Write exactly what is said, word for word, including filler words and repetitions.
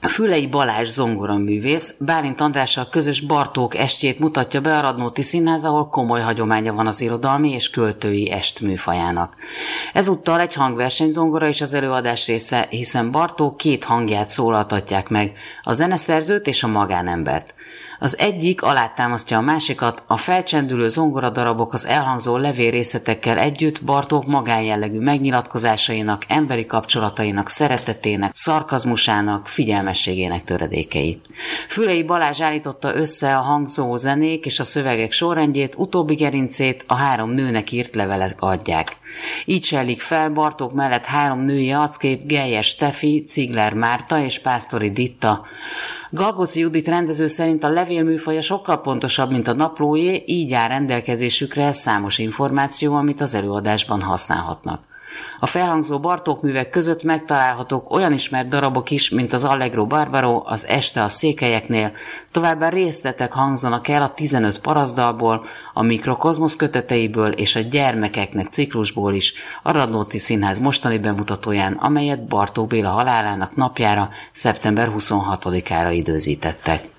Fülei Balázs zongoraművész Bálint Andrással közös Bartók estjét mutatja be a Radnóti Színház, ahol komoly hagyománya van az irodalmi és költői est műfajának. Ezúttal egy hangversenyzongora is az előadás része, hiszen Bartók két hangját szólaltatják meg, a zeneszerzőt és a magánembert. Az egyik alátámasztja a másikat, a felcsendülő zongoradarabok az elhangzó levélrészetekkel együtt Bartók magánjellegű megnyilatkozásainak, emberi kapcsolatainak, szeretetének, szarkazmusának, figyelmességének töredékei. Fülei Balázs állította össze a hangzó zenék és a szövegek sorrendjét, utóbbi gerincét a három nőnek írt levelek adják. Így sejlik fel Bartók mellett három női arckép, Geyer Stefi, Cigler Márta és Pásztori Ditta. Galgóci Judit rendező szerint a levélműfaja sokkal pontosabb, mint a naplójé, így áll rendelkezésükre számos információ, amit az előadásban használhatnak. A felhangzó Bartók művek között megtalálhatók olyan ismert darabok is, mint az Allegro Barbaro, az Este a székelyeknél, továbbá részletek hangzanak el a tizenöt paraszdalból, a Mikrokozmosz köteteiből és a Gyermekeknek ciklusból is, a Radnóti Színház mostani bemutatóján, amelyet Bartók Béla halálának napjára, szeptember huszonhatodikára időzítettek.